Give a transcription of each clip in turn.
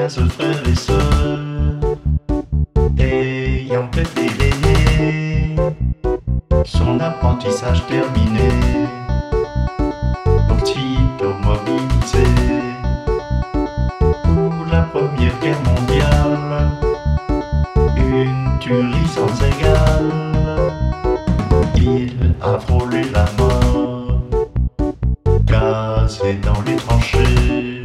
15 frères et sœurs, ayant été l'aîné, son apprentissage terminé, aussitôt mobilisé pour la Première Guerre mondiale, une tuerie sans égale. Il a frôlé la mort, gazé dans les tranchées,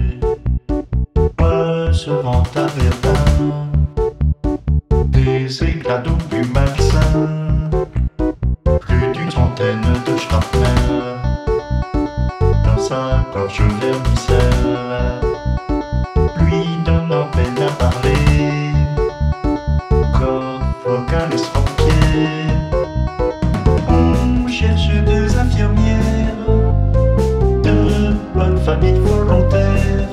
recevant à Verdun des éclats d'obus malsains, plus d'une centaine de shrapnels dans sa gorge vermicelle, lui donnant peine à parler, corps vocal estropié. On cherche deux infirmières de bonne famille volontaire.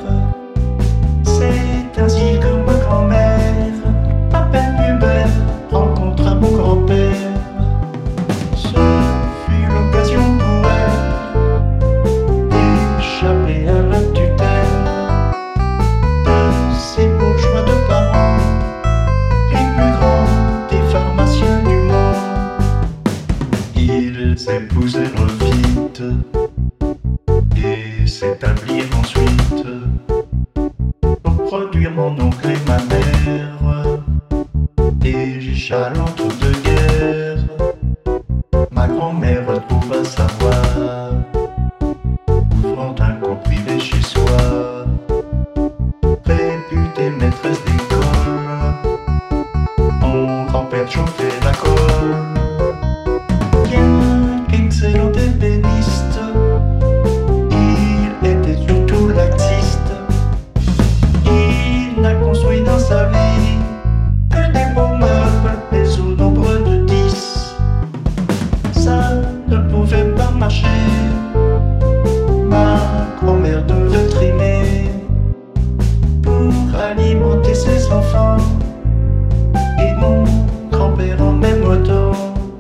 C'est ainsi que ma grand-mère, à peine pubère, rencontra mon grand-père. Ce fut l'occasion pour elle d'échapper à la tutelle de ces bourgeois de parents, les plus grands des pharmaciens du monde. Ils épousèrent vite et s'établirent ensuite pour produire mon oncle et ma mère. Déjà l'entre-deux-guerres, ma grand-mère trouva sa voie, ouvrant un cours privé chez soi. Réputée maîtresse d'école, mon grand-père chauffait la colle. Bien qu'excellent ébéniste, il était surtout laxiste. Il n'a construit dans sa vie que des beaux meubles, mais au nombre de 10. Ça ne pouvait pas marcher, ma grand-mère devait trimer pour alimenter ses enfants, et mon grand-père en même temps.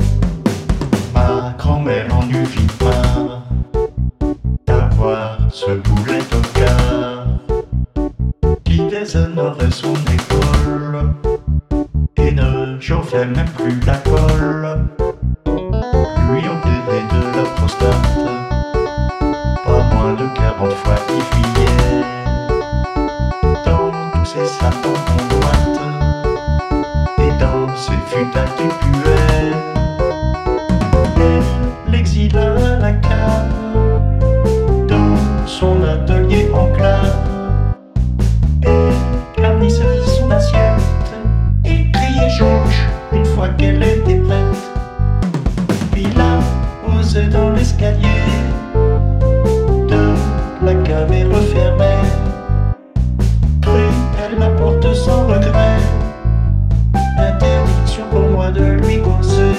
Ma grand-mère en eut vite marre d'avoir ce boulet au quart qui déshonorait son école et ne chauffait même plus la colle. Lui opérait de la prostate, pas moins de 40 fois il fuyait dans tous ses sapins en droite et dans ses futailles qui puaient. Elle l'exila à la cave dans son atelier en clave. Elle garnissait son assiette et criait Georges une fois qu'elle était prête. Puis la posait dans l'escalier de la cave et refermait. Elle m'apporte sans regret l'interdiction pour moi de lui causer.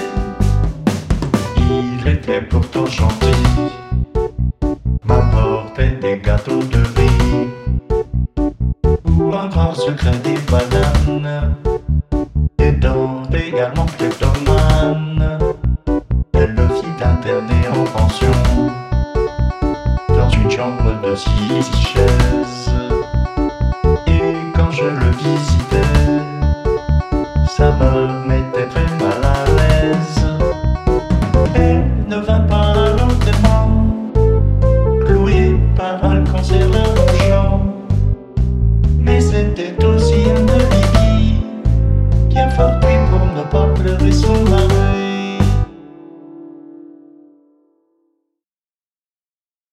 Il était pourtant gentil, m'apportait des gâteaux de riz ou un grand secret des bananes, étant également kleptomane. Elle le fit interner en pension dans une chambre de 6 chaises, et quand je le visitais, ça me mettait très mal à l'aise. Elle ne vint pas à l'enterrement, clouée par un cancer d'argent, mais c'était aussi une Lydie, bien fortuite pour ne pas pleurer son mari.